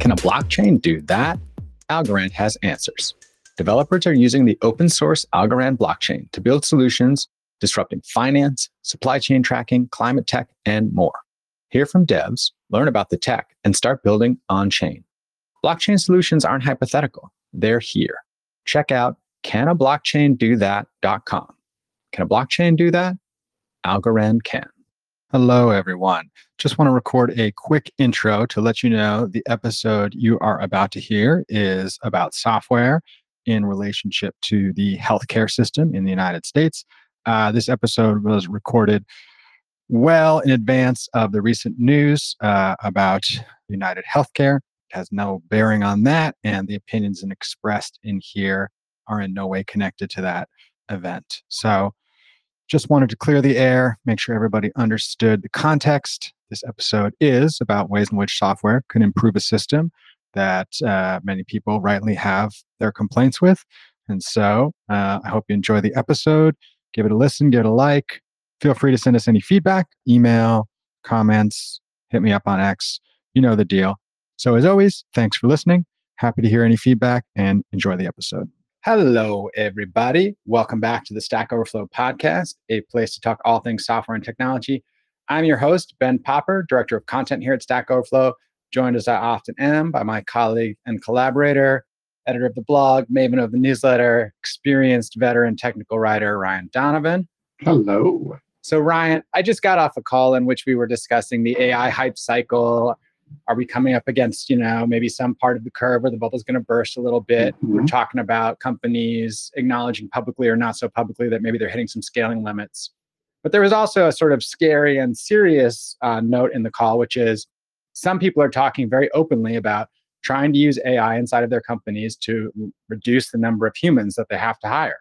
Can a blockchain do that? Algorand has answers. Developers are using the open source Algorand blockchain to build solutions disrupting finance, supply chain tracking, climate tech, and more. Hear from devs, learn about the tech, and start building on-chain. Blockchain solutions aren't hypothetical. They're here. Check out canablockchaindothat.com. Can a blockchain do that? Algorand can. Hello, everyone. Just want to record a quick intro to let you know the episode you are about to hear is about software in relationship to the healthcare system in the United States. This episode was recorded well in advance of the recent news about United Healthcare. It has no bearing on that, and the opinions expressed in here are in no way connected to that event. So just wanted to clear the air, make sure everybody understood the context. This episode is about ways in which software can improve a system that many people rightly have their complaints with. And so I hope you enjoy the episode. Give it a listen, give it a like. Feel free to send us any feedback, email, comments, hit me up on X. You know the deal. So as always, thanks for listening. Happy to hear any feedback and enjoy the episode. Hello, everybody. Welcome back to the Stack Overflow podcast, a place to talk all things software and technology. I'm your host, Ben Popper, Director of Content here at Stack Overflow, joined as I often am by my colleague and collaborator, editor of the blog, maven of the newsletter, experienced veteran technical writer, Ryan Donovan. Hello. So Ryan, I just got off a call in which we were discussing the AI hype cycle. Are we coming up against, maybe some part of the curve where the bubble's going to burst a little bit? Mm-hmm. We're talking about companies acknowledging publicly or not so publicly that maybe they're hitting some scaling limits. But there was also a sort of scary and serious note in the call, which is some people are talking very openly about trying to use AI inside of their companies to reduce the number of humans that they have to hire.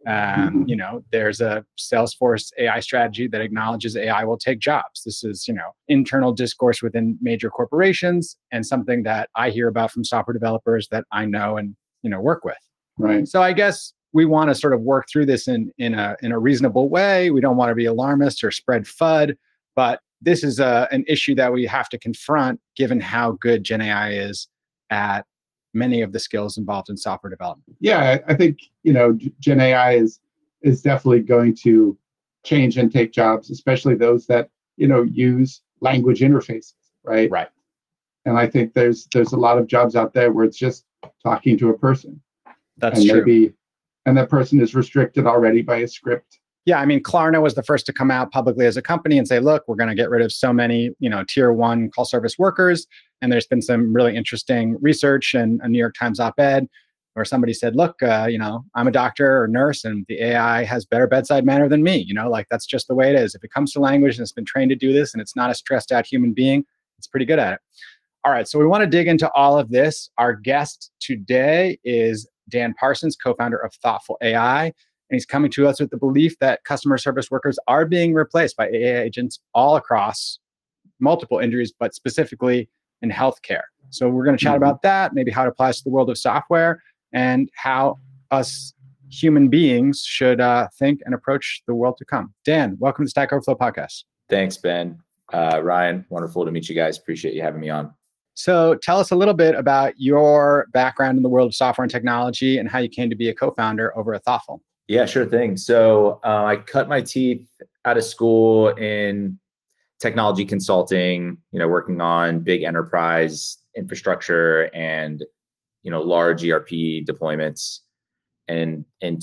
There's a Salesforce AI strategy that acknowledges AI will take jobs. This is, internal discourse within major corporations and something that I hear about from software developers that I know and, work with. Right. So I guess we want to sort of work through this in a reasonable way. We don't want to be alarmist or spread FUD, but this is an issue that we have to confront given how good Gen AI is at many of the skills involved in software development. Yeah, I think, Gen AI is definitely going to change and take jobs, especially those that, use language interfaces, right? Right. And I think there's a lot of jobs out there where it's just talking to a person. That's true. And that person is restricted already by a script. Yeah, I mean, Klarna was the first to come out publicly as a company and say, look, we're going to get rid of so many, tier 1 call service workers. And there's been some really interesting research and a New York Times op-ed where somebody said, look, I'm a doctor or nurse and the AI has better bedside manner than me. That's just the way it is. If it comes to language and it's been trained to do this and it's not a stressed out human being, it's pretty good at it. All right, so we want to dig into all of this. Our guest today is Dan Parsons, co-founder of Thoughtful AI. And he's coming to us with the belief that customer service workers are being replaced by AI agents all across multiple industries, but specifically in healthcare. So we're going to chat about that, maybe how it applies to the world of software and how us human beings should think and approach the world to come. Dan, welcome to Stack Overflow podcast. Thanks, Ben. Ryan, wonderful to meet you guys. Appreciate you having me on. So tell us a little bit about your background in the world of software and technology and how you came to be a co-founder over at Thoughtful. Yeah, sure thing. So I cut my teeth out of school in technology consulting, working on big enterprise infrastructure and, large ERP deployments. And in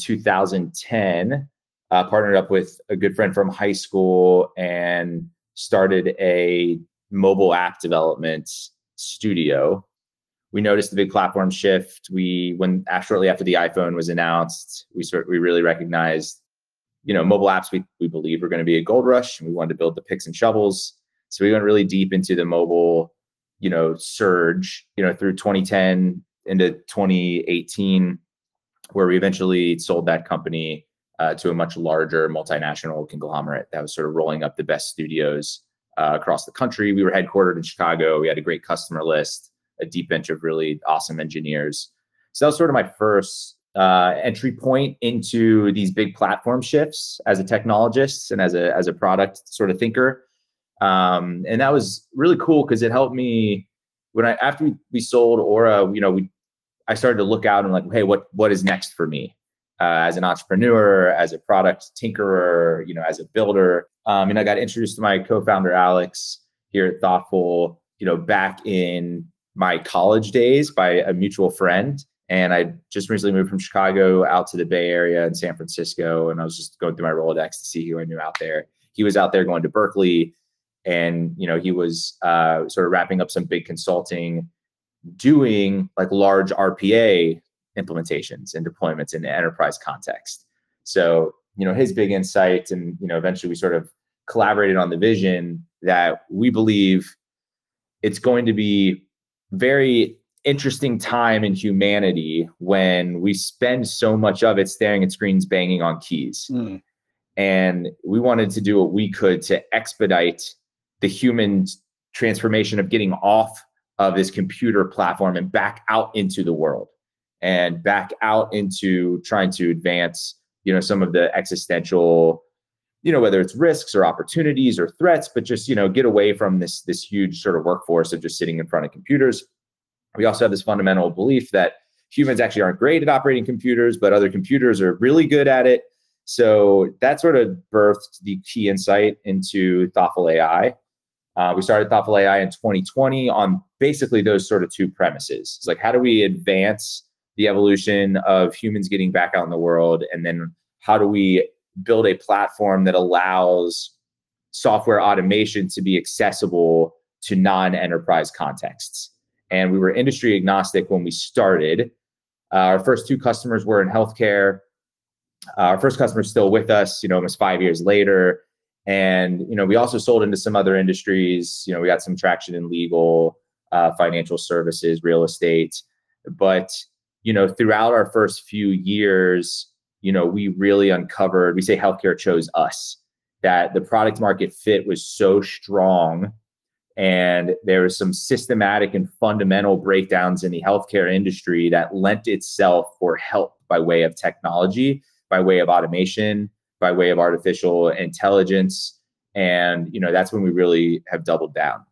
2010, partnered up with a good friend from high school and started a mobile app development studio. We noticed the big platform shift. Shortly after the iPhone was announced, we really recognized, mobile apps we believe were going to be a gold rush, and we wanted to build the picks and shovels. So we went really deep into the mobile, surge, through 2010 into 2018, where we eventually sold that company to a much larger multinational conglomerate that was sort of rolling up the best studios across the country. We were headquartered in Chicago. We had a great customer list, a deep bench of really awesome engineers. So that was sort of my first entry point into these big platform shifts as a technologist and as a product sort of thinker. And that was really cool because it helped me after we sold Aura, I started to look out and like, hey, what is next for me as an entrepreneur, as a product tinkerer, as a builder. And I got introduced to my co-founder Alex here at Thoughtful, back in my college days by a mutual friend. And I just recently moved from Chicago out to the Bay Area and San Francisco. And I was just going through my Rolodex to see who I knew out there. He was out there going to Berkeley, and he was sort of wrapping up some big consulting, doing like large RPA implementations and deployments in the enterprise context. So, his big insight, and eventually we sort of collaborated on the vision that we believe it's going to be very interesting time in humanity when we spend so much of it staring at screens, banging on keys. And we wanted to do what we could to expedite the human transformation of getting off of this computer platform and back out into the world, and back out into trying to advance, some of the existential, whether it's risks or opportunities or threats, but just, get away from this huge sort of workforce of just sitting in front of computers. We also have this fundamental belief that humans actually aren't great at operating computers, but other computers are really good at it. So that sort of birthed the key insight into Thoughtful AI. We started Thoughtful AI in 2020 on basically those sort of two premises. It's like, how do we advance the evolution of humans getting back out in the world? And then how do we build a platform that allows software automation to be accessible to non-enterprise contexts? And we were industry agnostic when we started. Our first two customers were in healthcare. Our first customer is still with us, almost 5 years later. And, we also sold into some other industries. We got some traction in legal, financial services, real estate. But, throughout our first few years, we really uncovered, we say healthcare chose us, that the product market fit was so strong. And there was some systematic and fundamental breakdowns in the healthcare industry that lent itself for help by way of technology, by way of automation, by way of artificial intelligence. And, that's when we really have doubled down.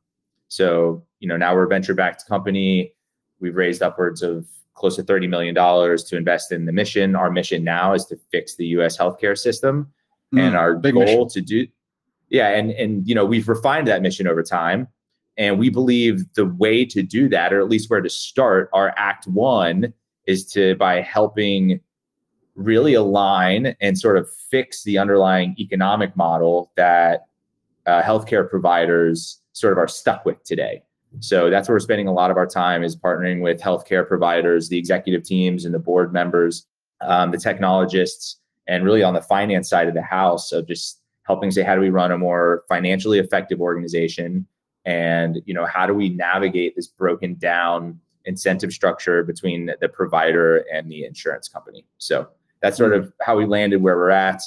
So, now we're a venture-backed company. We've raised upwards of close to $30 million to invest in the mission. Our mission now is to fix the US healthcare system. And our goal mission. To do, yeah. And, we've refined that mission over time. And we believe the way to do that, or at least where to start, our Act 1 is by helping really align and sort of fix the underlying economic model that healthcare providers sort of are stuck with today. So that's where we're spending a lot of our time, is partnering with healthcare providers, the executive teams and the board members, the technologists, and really on the finance side of the house of just helping say, how do we run a more financially effective organization? And, how do we navigate this broken down incentive structure between the provider and the insurance company? So that's sort of how we landed where we're at.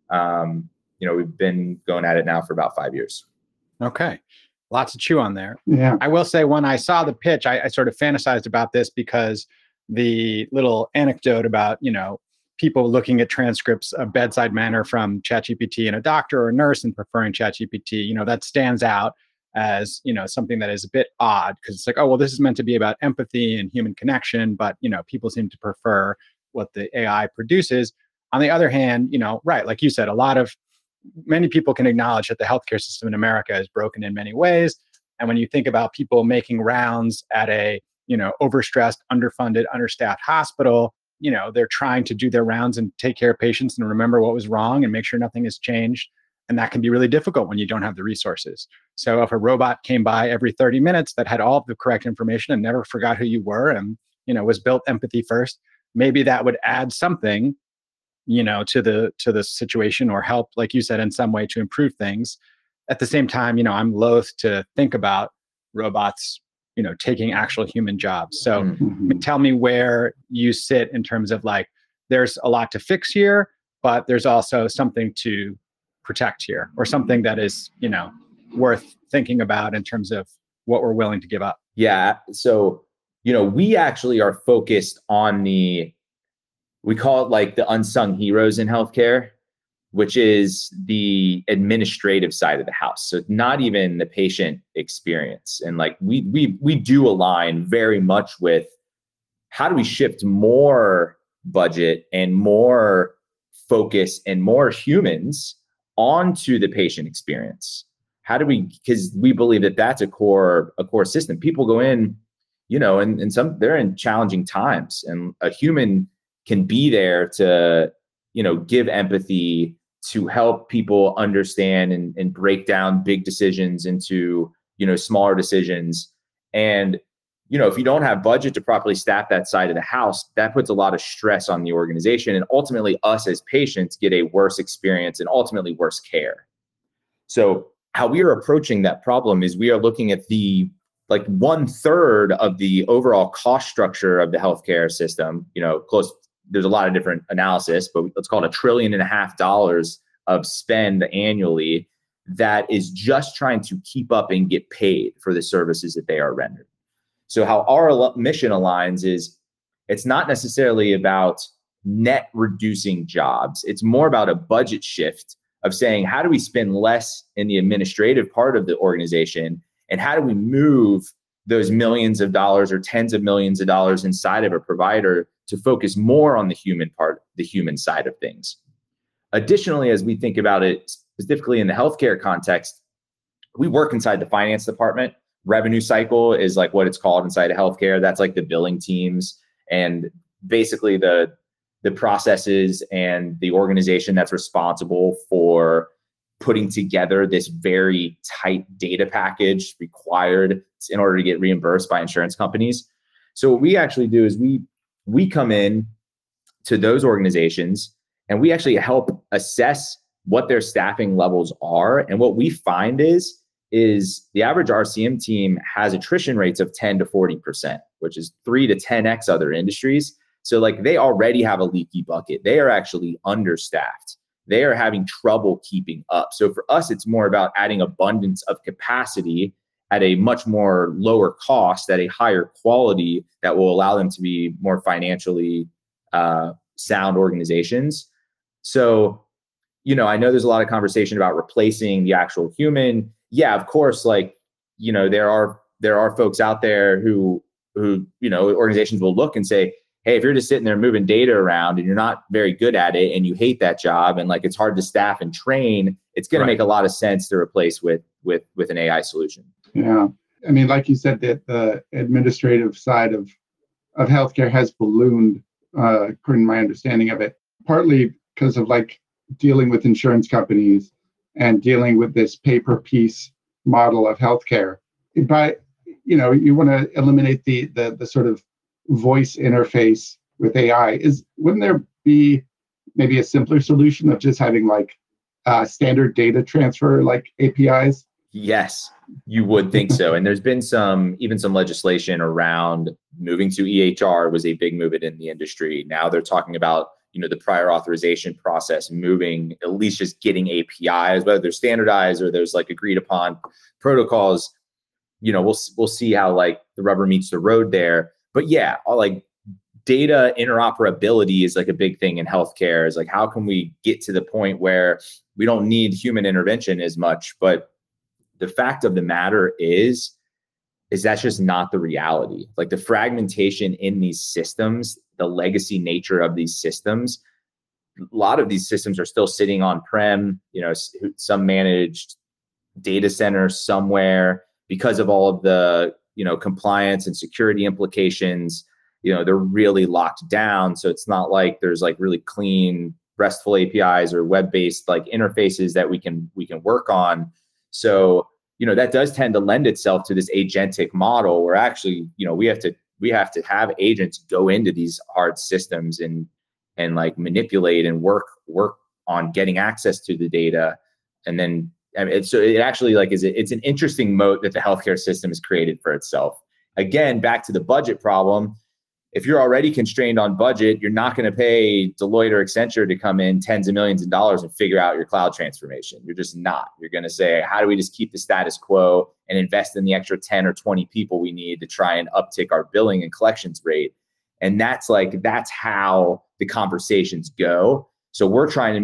We've been going at it now for about 5 years. Okay. Lots to chew on there. Yeah. I will say, when I saw the pitch, I sort of fantasized about this, because the little anecdote about, people looking at transcripts of bedside manner from ChatGPT and a doctor or a nurse and preferring ChatGPT, that stands out as, something that is a bit odd, because it's like, oh, well, this is meant to be about empathy and human connection, but, people seem to prefer what the AI produces. On the other hand, right, like you said, many people can acknowledge that the healthcare system in America is broken in many ways. And when you think about people making rounds at a, overstressed, underfunded, understaffed hospital, they're trying to do their rounds and take care of patients and remember what was wrong and make sure nothing has changed. And that can be really difficult when you don't have the resources. So if a robot came by every 30 minutes that had all of the correct information and never forgot who you were and, was built empathy first, maybe that would add something, to the situation, or help, like you said, in some way to improve things. At the same time, I'm loath to think about robots, taking actual human jobs. So tell me where you sit in terms of, like, there's a lot to fix here, but there's also something to protect here, or something that is, worth thinking about in terms of what we're willing to give up. Yeah. So, we actually are focused on we call it like the unsung heroes in healthcare. which is the administrative side of the house. So not even the patient experience. And like we do align very much with how do we shift more budget and more focus and more humans onto the patient experience. How do we, because we believe that that's a core system. People go in, and some, they're in challenging times, and a human can be there to, give empathy, to help people understand and break down big decisions into, smaller decisions. And, if you don't have budget to properly staff that side of the house, that puts a lot of stress on the organization. And ultimately us as patients get a worse experience and ultimately worse care. So how we are approaching that problem is we are looking at the 1/3 of the overall cost structure of the healthcare system, there's a lot of different analysis, but let's call it $1.5 trillion of spend annually that is just trying to keep up and get paid for the services that they are rendered. So how our mission aligns is it's not necessarily about net reducing jobs. It's more about a budget shift of saying, how do we spend less in the administrative part of the organization? And how do we move those millions of dollars or tens of millions of dollars inside of a provider to focus more on the human part, the human side of things? Additionally, as we think about it specifically in the healthcare context, we work inside the finance department. Revenue cycle is like what it's called inside of healthcare. That's like the billing teams and basically the processes and the organization that's responsible for putting together this very tight data package required in order to get reimbursed by insurance companies. So what we actually do is we come in to those organizations and we actually help assess what their staffing levels are. And what we find is the average RCM team has attrition rates of 10 to 40%, which is 3 to 10x other industries. So like they already have a leaky bucket. They are actually understaffed. They are having trouble keeping up. So for us, it's more about adding abundance of capacity at a much more lower cost, at a higher quality that will allow them to be more financially sound organizations. So, I know there's a lot of conversation about replacing the actual human. Yeah, of course, there are folks out there who organizations will look and say, hey, if you're just sitting there moving data around and you're not very good at it and you hate that job and it's hard to staff and train, it's going to make a lot of sense to replace with an AI solution. Yeah. I mean, like you said, that the administrative side of healthcare has ballooned, according to my understanding of it, partly because of dealing with insurance companies and dealing with this pay-per-piece model of healthcare. But, you want to eliminate the sort of voice interface with AI. Wouldn't there be maybe a simpler solution of just having standard data transfer APIs? Yes, you would think so. And there's been some legislation around moving to EHR was a big movement in the industry. Now they're talking about, the prior authorization process moving, at least just getting APIs, whether they're standardized or there's agreed upon protocols. We'll see how the rubber meets the road there. But yeah, data interoperability is a big thing in healthcare. Is how can we get to the point where we don't need human intervention as much? But the fact of the matter is that's just not the reality. The fragmentation in these systems, the legacy nature of these systems, a lot of these systems are still sitting on-prem, some managed data center somewhere because of all of the, compliance and security implications. They're really locked down. So it's not like there's really clean RESTful APIs or web-based interfaces that we can work on. So, that does tend to lend itself to this agentic model where actually, we have to have agents go into these hard systems and manipulate and work on getting access to the data. And then so it actually it's an interesting moat that the healthcare system has created for itself. Again, back to the budget problem. If you're already constrained on budget, you're not going to pay Deloitte or Accenture to come in tens of millions of dollars and figure out your cloud transformation. You're just not. You're going to say, how do we just keep the status quo and invest in the extra 10 or 20 people we need to try and uptick our billing and collections rate? And that's how the conversations go. So we're trying to meet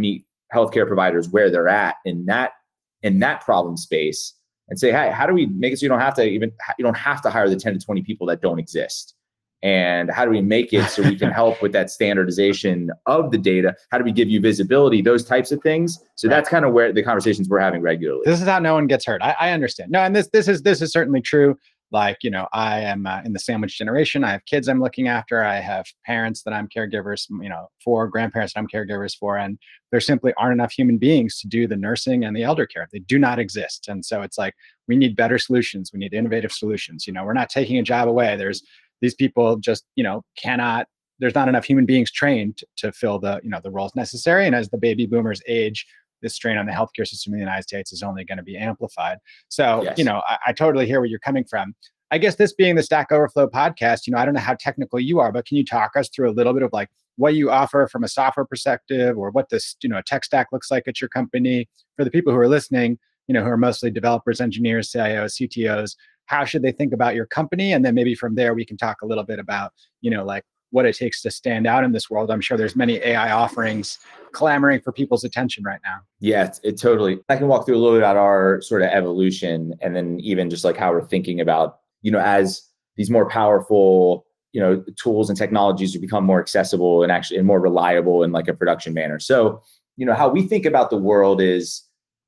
healthcare providers where they're at in that problem space and say, hey, how do we make it so you don't have to hire the 10 to 20 people that don't exist? And how do we make it so we can help with that standardization of the data? How do we give you visibility? Those types of things. So that's kind of where the conversations we're having regularly. This is how no one gets hurt. I understand. No, and this is certainly true. Like, I am in the sandwich generation. I have kids I'm looking after. I have parents that I'm caregivers, for, grandparents that I'm caregivers for, and there simply aren't enough human beings to do the nursing and the elder care. They do not exist. And so it's like, we need better solutions. We need innovative solutions. We're not taking a job away. These people just, cannot, there's not enough human beings trained to fill the roles necessary. And as the baby boomers age, this strain on the healthcare system in the United States is only going to be amplified. So, yes. I totally hear where you're coming from. I guess this being the Stack Overflow podcast, I don't know how technical you are, but can you talk us through a little bit of like what you offer from a software perspective, or what this, tech stack looks like at your company for the people who are listening, who are mostly developers, engineers, CIOs, CTOs? How should they think about your company? And then maybe from there, we can talk a little bit about, like what it takes to stand out in this world. I'm sure there's many AI offerings clamoring for people's attention right now. Yeah, it totally. I can walk through a little bit about our sort of evolution, and then even just like how we're thinking about, as these more powerful, tools and technologies become more accessible and more reliable in like a production manner. So, how we think about the world is,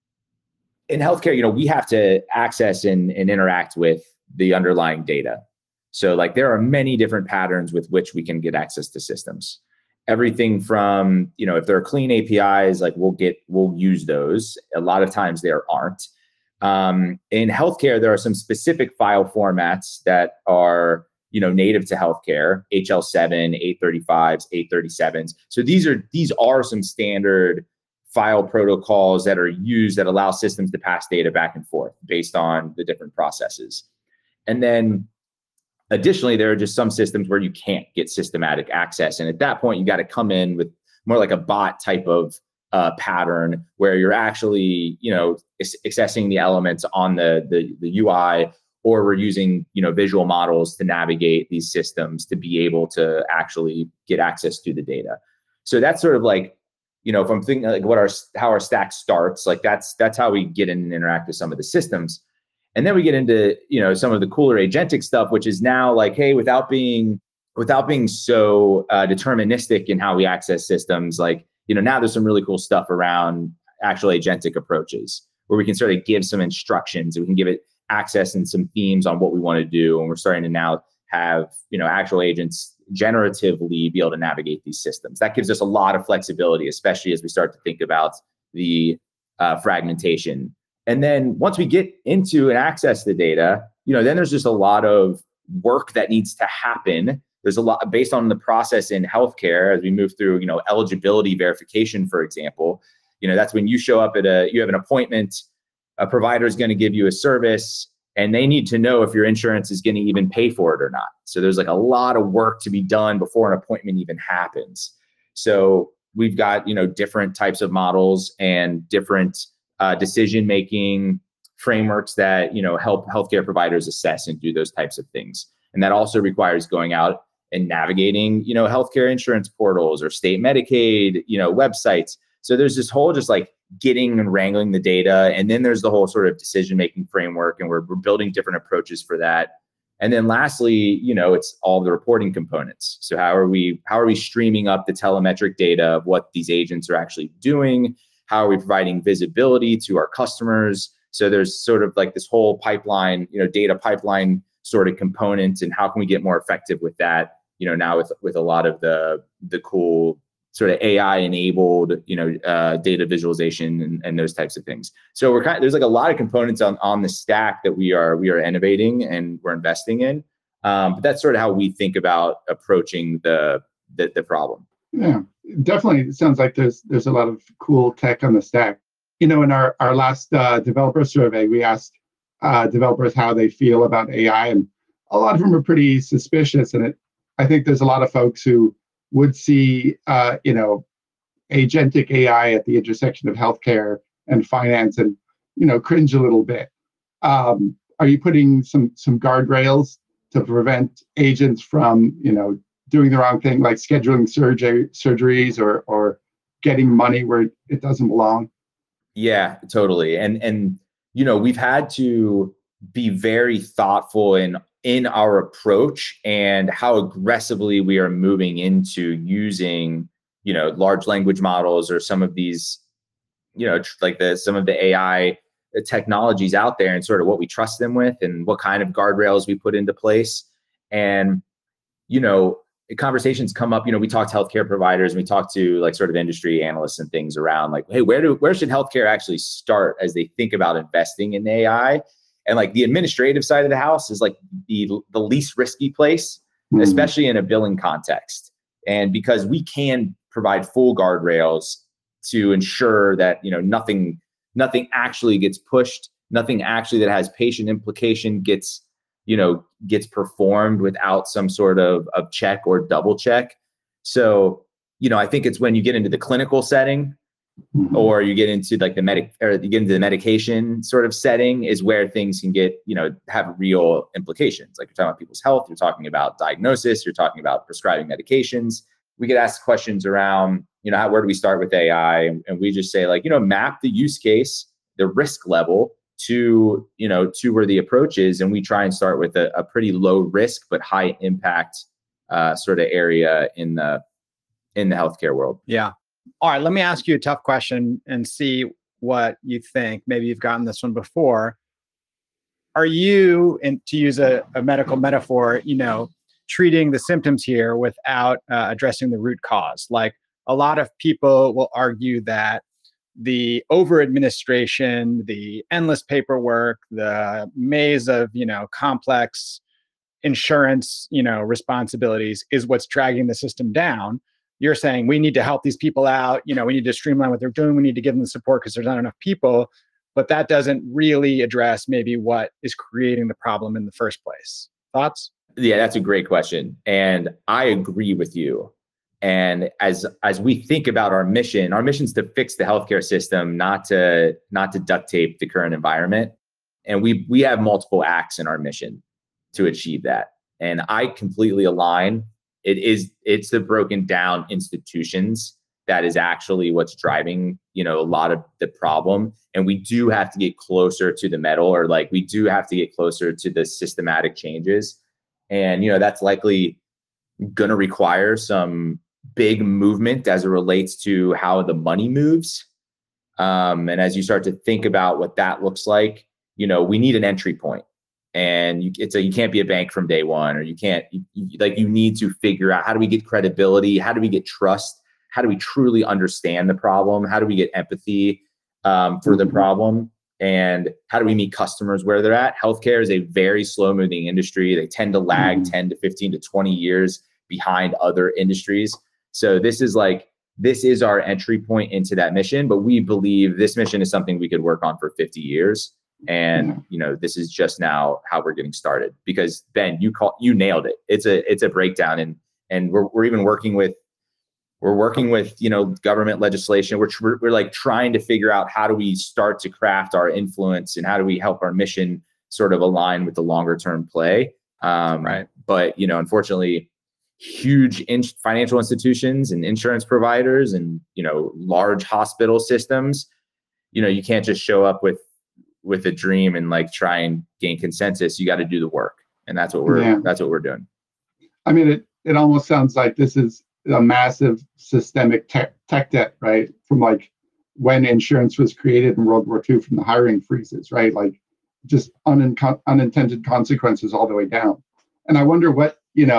in healthcare, we have to access and interact with the underlying data. So like there are many different patterns with which we can get access to systems. Everything from, if there are clean APIs, like we'll use those. A lot of times there aren't. In healthcare, there are some specific file formats that are, native to healthcare: HL7, 835s, 837s. So these are some standard file protocols that are used that allow systems to pass data back and forth based on the different processes. And then additionally, there are just some systems where you can't get systematic access. And at that point, you got to come in with more like a bot type of pattern where you're actually, accessing the elements on the UI, or we're using, visual models to navigate these systems to be able to actually get access to the data. So that's sort of like, if I'm thinking like how our stack starts, like that's how we get in and interact with some of the systems. And then we get into, some of the cooler agentic stuff, which is now like, hey, without being so deterministic in how we access systems, like, now there's some really cool stuff around actual agentic approaches where we can sort of give some instructions and we can give it access and some themes on what we want to do. And we're starting to now have, actual agents generatively be able to navigate these systems. That gives us a lot of flexibility, especially as we start to think about the fragmentation. And then once we get into and access the data, then there's just a lot of work that needs to happen. There's a lot based on the process in healthcare as we move through, eligibility verification, for example. That's when you show up you have an appointment, a provider is going to give you a service, and they need to know if your insurance is going to even pay for it or not. So there's like a lot of work to be done before an appointment even happens. So we've got, different types of models and different decision-making frameworks that, help healthcare providers assess and do those types of things. And that also requires going out and navigating, healthcare insurance portals or state Medicaid, websites. So there's this whole just like getting and wrangling the data. And then there's the whole sort of decision-making framework, and we're building different approaches for that. And then lastly, it's all the reporting components. So how are we streaming up the telemetric data of what these agents are actually doing? How are we providing visibility to our customers? So there's sort of like this whole pipeline, data pipeline sort of component, and how can we get more effective with that? Now with a lot of the cool sort of AI enabled, data visualization and those types of things. So there's like a lot of components on the stack that we are innovating and we're investing in. But that's sort of how we think about approaching the problem. Yeah, definitely. It sounds like there's a lot of cool tech on the stack. In our last developer survey, we asked developers how they feel about AI, and a lot of them are pretty suspicious. And I think there's a lot of folks who would see, agentic AI at the intersection of healthcare and finance and, cringe a little bit. Are you putting some guardrails to prevent agents from, doing the wrong thing, like scheduling surgeries or getting money where it doesn't belong. Yeah, totally. And we've had to be very thoughtful in our approach and how aggressively we are moving into using, large language models or some of these, some of the AI technologies out there, and sort of what we trust them with and what kind of guardrails we put into place. And, conversations come up, we talk to healthcare providers and we talk to like sort of industry analysts and things around like, hey, where should healthcare actually start as they think about investing in AI? And like the administrative side of the house is like the least risky place, especially in a billing context. And because we can provide full guardrails to ensure that, nothing actually gets pushed, nothing actually that has patient implication gets performed without some sort of check or double check. So, I think it's when you get into the clinical setting or you get into like the medication sort of setting is where things can get, have real implications. Like you're talking about people's health, you're talking about diagnosis, you're talking about prescribing medications. We get asked questions around, where do we start with AI? And we just say like, map the use case, the risk level to where the approach is. And we try and start with a pretty low risk, but high impact sort of area in the healthcare world. Yeah. All right. Let me ask you a tough question and see what you think. Maybe you've gotten this one before. Are you, and to use a medical metaphor, treating the symptoms here without addressing the root cause? Like a lot of people will argue that the over administration, the endless paperwork, the maze of, complex insurance, responsibilities is what's dragging the system down. You're saying we need to help these people out. We need to streamline what they're doing. We need to give them the support because there's not enough people. But that doesn't really address maybe what is creating the problem in the first place. Thoughts? Yeah, that's a great question. And I agree with you. And as we think about our mission is to fix the healthcare system, not to duct tape the current environment. And we have multiple acts in our mission to achieve that. And I completely align. It's the broken down institutions that is actually what's driving, a lot of the problem. And we do have to get closer to the metal, or like we do have to get closer to the systematic changes. And, that's likely going to require some big movement as it relates to how the money moves. And as you start to think about what that looks like, we need an entry point. And you can't be a bank from day one, or you need to figure out, how do we get credibility? How do we get trust? How do we truly understand the problem? How do we get empathy for the problem? And how do we meet customers where they're at? Healthcare is a very slow moving industry. They tend to lag 10 to 15 to 20 years behind other industries. So this is our entry point into that mission, but we believe this mission is something we could work on for 50 years. And, this is just now how we're getting started, because Ben, you nailed it. It's a breakdown. And we're even working with, government legislation. We're like trying to figure out, how do we start to craft our influence and how do we help our mission sort of align with the longer term play. Right. But, unfortunately, huge financial institutions and insurance providers and, large hospital systems, you can't just show up with a dream and like try and gain consensus. You got to do the work. And that's what we're doing. I mean, it almost sounds like this is a massive systemic tech debt, right? From like when insurance was created in World War II, from the hiring freezes, right? Like just unintended consequences all the way down. And I wonder what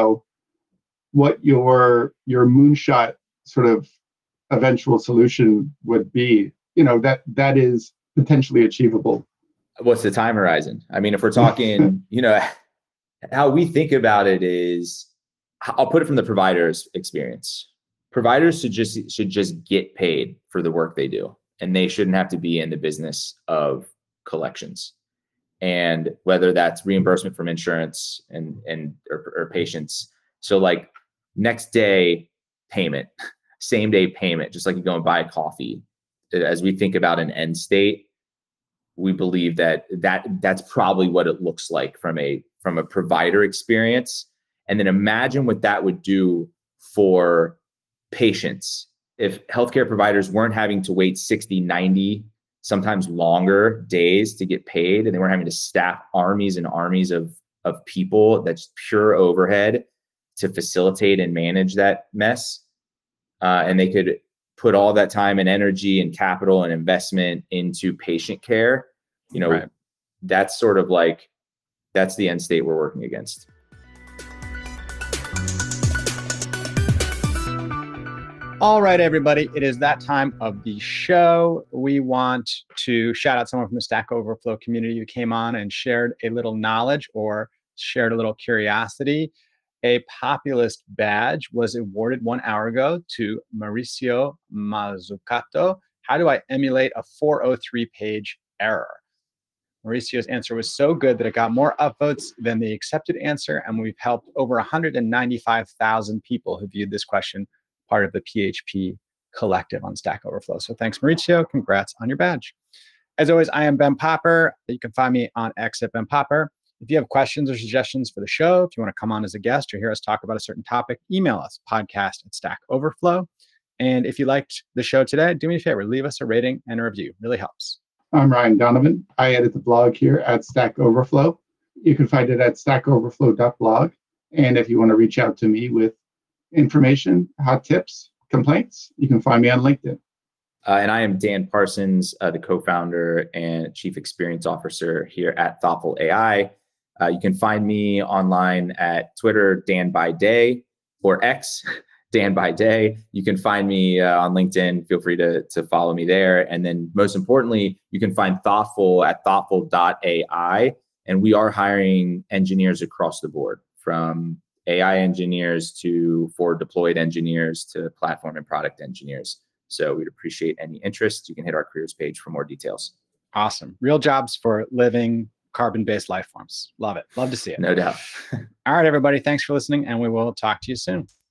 your moonshot sort of eventual solution would be, that is potentially achievable. What's the time horizon? I mean, if we're talking, how we think about it is, I'll put it from the provider's experience. Providers should just get paid for the work they do, and they shouldn't have to be in the business of collections. And whether that's reimbursement from insurance or patients. So like next day payment, same day payment, just like you go and buy a coffee. As we think about an end state, we believe that's probably what it looks like from a provider experience. And then imagine what that would do for patients. if healthcare providers weren't having to wait 60, 90, sometimes longer days to get paid, and they weren't having to staff armies and armies of people, that's pure overhead to facilitate and manage that mess. And they could put all that time and energy and capital and investment into patient care, Right. that's sort of like, that's the end state we're working against. All right, everybody, it is that time of the show. We want to shout out someone from the Stack Overflow community who came on and shared a little knowledge or shared a little curiosity. A Populist badge was awarded 1 hour ago to Mauricio Mazzucato. How do I emulate a 403-page error? Mauricio's answer was so good that it got more upvotes than the accepted answer, and we've helped over 195,000 people who viewed this question, part of the PHP collective on Stack Overflow. So thanks, Mauricio. Congrats on your badge. As always, I am Ben Popper. You can find me on X at Ben Popper. If you have questions or suggestions for the show, if you want to come on as a guest or hear us talk about a certain topic, email us, podcast@Stack Overflow. And if you liked the show today, do me a favor, leave us a rating and a review. It really helps. I'm Ryan Donovan. I edit the blog here at Stack Overflow. You can find it at stackoverflow.blog. And if you want to reach out to me with information, hot tips, complaints, you can find me on LinkedIn. And I am Dan Parsons, the co-founder and chief experience officer here at Thoughtful AI. You can find me online at Twitter, Dan by Day, or X, Dan by Day. You can find me on LinkedIn. Feel free to follow me there. And then most importantly, you can find Thoughtful at thoughtful.ai. And we are hiring engineers across the board, from AI engineers to forward deployed engineers to platform and product engineers. So we'd appreciate any interest. You can hit our careers page for more details. Awesome. Real jobs for living carbon-based life forms. Love it. Love to see it. No doubt. All right, everybody. Thanks for listening, and we will talk to you soon.